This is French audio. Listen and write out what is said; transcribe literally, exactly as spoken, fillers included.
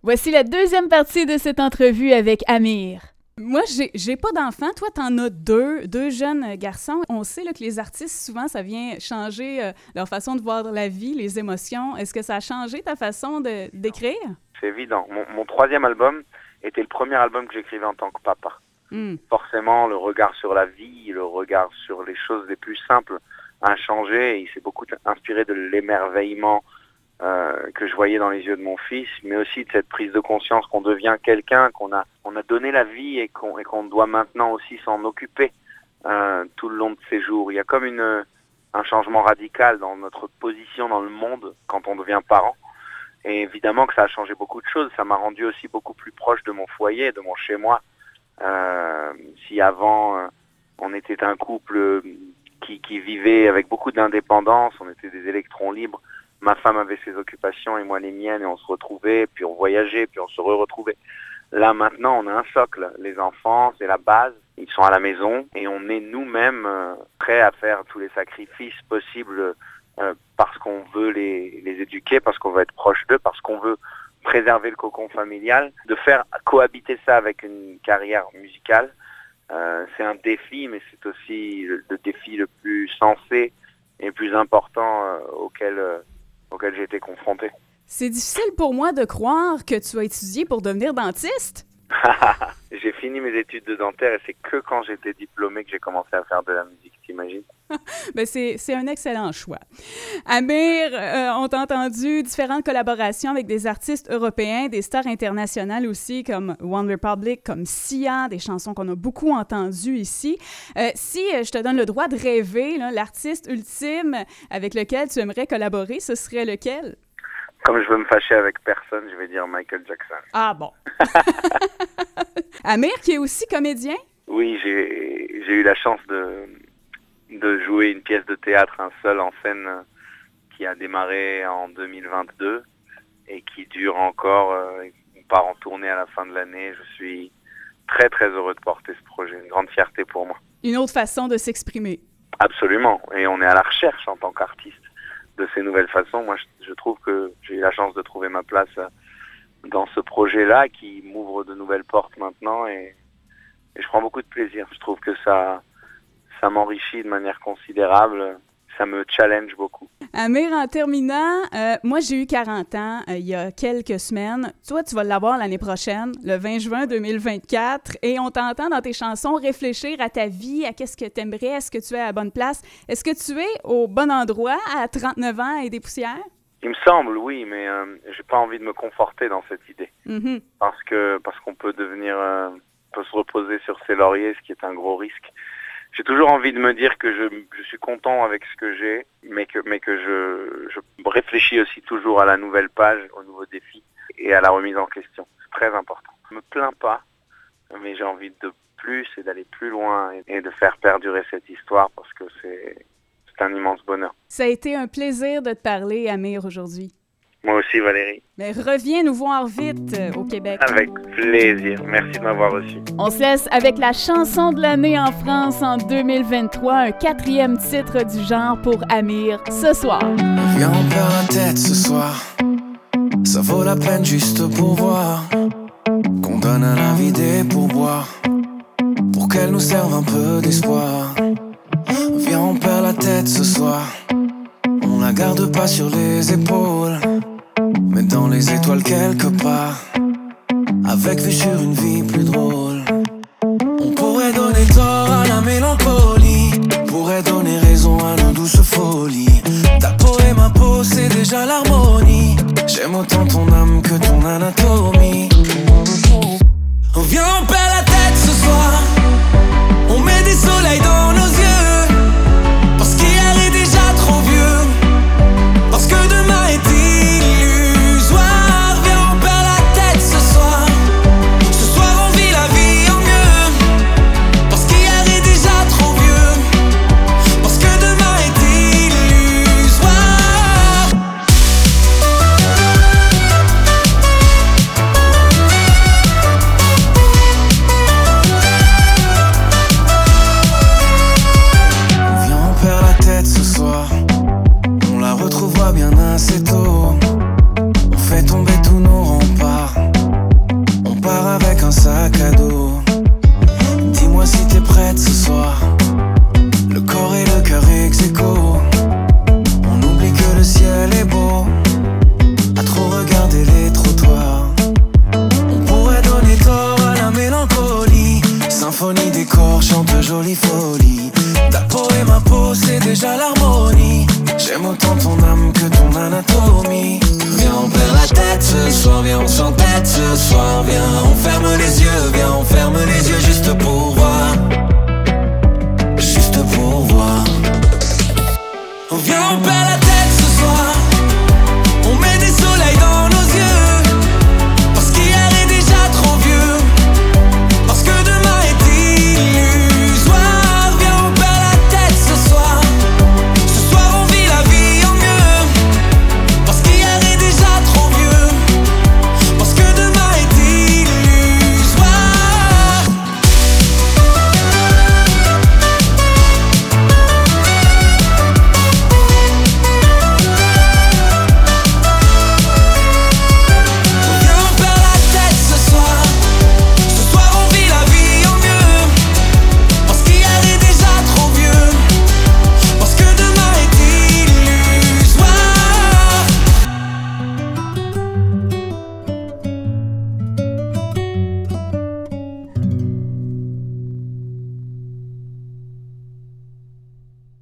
Voici la deuxième partie de cette entrevue avec Amir. Moi, j'ai, j'ai pas d'enfants. Toi, t'en as deux, deux jeunes garçons. On sait là, que les artistes, souvent, ça vient changer euh, leur façon de voir la vie, les émotions. Est-ce que ça a changé ta façon de, d'écrire? C'est évident. Mon, mon troisième album était le premier album que j'écrivais en tant que papa. Mm. Forcément, le regard sur la vie, le regard sur les choses les plus simples a changé. Il s'est beaucoup inspiré de l'émerveillement Euh, que je voyais dans les yeux de mon fils, mais aussi de cette prise de conscience qu'on devient quelqu'un, qu'on a, on a donné la vie et qu'on, et qu'on doit maintenant aussi s'en occuper euh, tout le long de ses jours. Il y a comme une, un changement radical dans notre position dans le monde quand on devient parent. Et évidemment que ça a changé beaucoup de choses. Ça m'a rendu aussi beaucoup plus proche de mon foyer, de mon chez-moi. Euh, si avant, euh, on était un couple qui, qui vivait avec beaucoup d'indépendance, on était des électrons libres, ma femme avait ses occupations et moi les miennes, et on se retrouvait, puis on voyageait, puis on se re-retrouvait. Là, maintenant, on a un socle. Les enfants, c'est la base. Ils sont à la maison et on est nous-mêmes euh, prêts à faire tous les sacrifices possibles euh, parce qu'on veut les, les éduquer, parce qu'on veut être proche d'eux, parce qu'on veut préserver le cocon familial. De faire cohabiter ça avec une carrière musicale, euh, c'est un défi, mais c'est aussi le, le défi le plus sensé et le plus important euh, auquel... Euh, auquel j'ai été confronté. C'est difficile pour moi de croire que tu as étudié pour devenir dentiste. J'ai fini mes études de dentaire et c'est que quand j'étais diplômé que j'ai commencé à faire de la musique, t'imagines? Ben c'est, c'est un excellent choix. Amir, euh, on t'a entendu différentes collaborations avec des artistes européens, des stars internationales aussi, comme One Republic, comme Sia, des chansons qu'on a beaucoup entendues ici. Euh, si je te donne le droit de rêver, là, l'artiste ultime avec lequel tu aimerais collaborer, ce serait lequel? Comme je veux me fâcher avec personne, je vais dire Michael Jackson. Ah bon. Amir, qui est aussi comédien? Oui, j'ai, j'ai eu la chance de, de jouer une pièce de théâtre, un seul en scène, qui a démarré en deux mille vingt-deux et qui dure encore. Euh, on part en tournée à la fin de l'année. Je suis très très heureux de porter ce projet, une grande fierté pour moi. Une autre façon de s'exprimer. Absolument, et on est à la recherche en tant qu'artiste de ces nouvelles façons. Moi, je, je trouve que j'ai eu la chance de trouver ma place dans ce projet-là qui m'ouvre de nouvelles portes maintenant et, et je prends beaucoup de plaisir. Je trouve que ça, ça m'enrichit de manière considérable. Ça me challenge beaucoup. Amir, en terminant, euh, moi, j'ai eu quarante ans euh, il y a quelques semaines. Toi, tu vas l'avoir l'année prochaine, le vingt juin deux mille vingt-quatre, et on t'entend dans tes chansons réfléchir à ta vie, à qu'est-ce que tu aimerais, est-ce que tu es à la bonne place. Est-ce que tu es au bon endroit à trente-neuf ans et des poussières? Il me semble, oui, mais euh, j'ai pas envie de me conforter dans cette idée. Mm-hmm. Parce que parce qu'on peut devenir, euh, peut se reposer sur ses lauriers, ce qui est un gros risque. J'ai toujours envie de me dire que je, je suis content avec ce que j'ai, mais que, mais que je, je réfléchis aussi toujours à la nouvelle page, aux nouveaux défis et à la remise en question. C'est très important. Je me plains pas, mais j'ai envie de plus et d'aller plus loin et, et de faire perdurer cette histoire parce que c'est, c'est un immense bonheur. Ça a été un plaisir de te parler, Amir, aujourd'hui. Moi aussi, Valérie. Mais reviens nous voir vite euh, au Québec. Avec plaisir. Merci de m'avoir reçu. On se laisse avec la chanson de l'année en France en deux mille vingt-trois, un quatrième titre du genre pour Amir ce soir. Viens, on perd la tête ce soir. Ça vaut la peine juste pour voir qu'on donne à la vie des pourboires pour qu'elle nous serve un peu d'espoir. Viens, on perd la tête ce soir. On la garde pas sur les épaules, mais dans les étoiles quelque part, avec vue sur une vie plus drôle. On pourrait donner tort à la mélancolie, pourrait donner raison à nos douces folies. Ta peau et ma peau, c'est déjà l'harmonie. J'aime autant ton âme que ton anatomie. Viens, on perd la tête ce soir. On met des soleils dans nos yeux, parce qu'hier est déjà trop vieux, parce que demain est illusoire. Viens, on perd la tête ce soir. Ce soir on vit la vie en mieux, parce qu'hier est déjà trop vieux, parce que demain est illusoire. danse en tête ce soir. Viens, on ferme les yeux, viens, on ferme les yeux juste pour